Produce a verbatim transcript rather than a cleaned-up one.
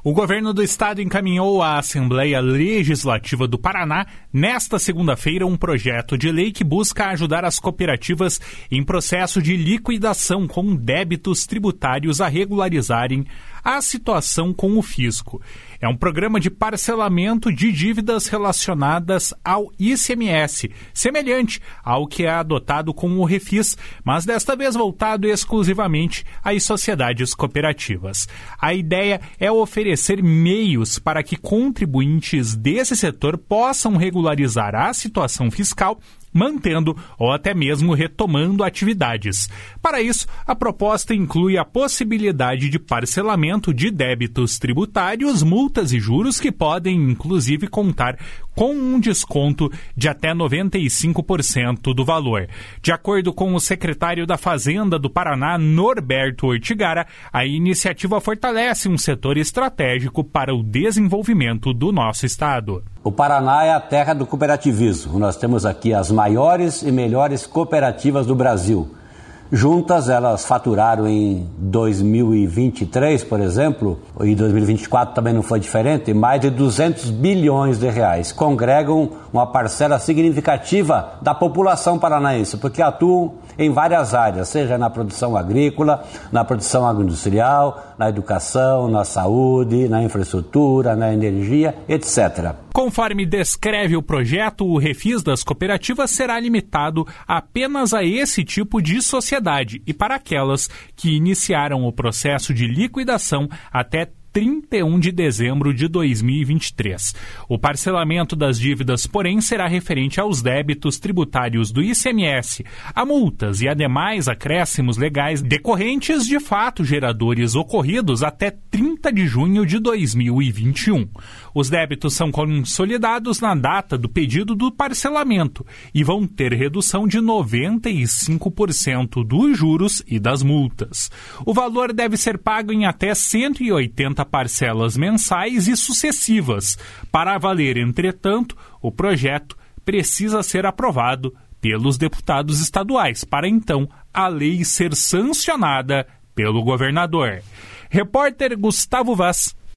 O governo do estado encaminhou à Assembleia Legislativa do Paraná, nesta segunda-feira, um projeto de lei que busca ajudar as cooperativas em processo de liquidação com débitos tributários a regularizarem a situação com o fisco. É um programa de parcelamento de dívidas relacionadas ao I C M S, semelhante ao que é adotado com o Refis, mas desta vez voltado exclusivamente às sociedades cooperativas. A ideia é oferecer meios para que contribuintes desse setor possam regularizar a situação fiscal, mantendo ou até mesmo retomando atividades. Para isso, a proposta inclui a possibilidade de parcelamento de débitos tributários, multas e juros que podem, inclusive, contar com um desconto de até noventa e cinco por cento do valor. De acordo com o secretário da Fazenda do Paraná, Norberto Ortigara, a iniciativa fortalece um setor estratégico para o desenvolvimento do nosso estado. O Paraná é a terra do cooperativismo. Nós temos aqui as maiores e melhores cooperativas do Brasil. Juntas, elas faturaram em dois mil e vinte e três, por exemplo, e dois mil e vinte e quatro também não foi diferente, mais de duzentos bilhões de reais. Congregam uma parcela significativa da população paranaense, porque atuam em várias áreas, seja na produção agrícola, na produção agroindustrial, na educação, na saúde, na infraestrutura, na energia, etcétera. Conforme descreve o projeto, o Refis das cooperativas será limitado apenas a esse tipo de sociedade e para aquelas que iniciaram o processo de liquidação até trinta e um de dezembro de dois mil e vinte e três. O parcelamento das dívidas, porém, será referente aos débitos tributários do I C M S, a multas e a demais acréscimos legais decorrentes de fatos geradores ocorridos até trinta de junho de dois mil e vinte e um. Os débitos são consolidados na data do pedido do parcelamento e vão ter redução de noventa e cinco por cento dos juros e das multas. O valor deve ser pago em até cento e oitenta parcelas mensais e sucessivas. Para valer, entretanto, o projeto precisa ser aprovado pelos deputados estaduais, para então a lei ser sancionada pelo governador. Repórter Gustavo Vaz,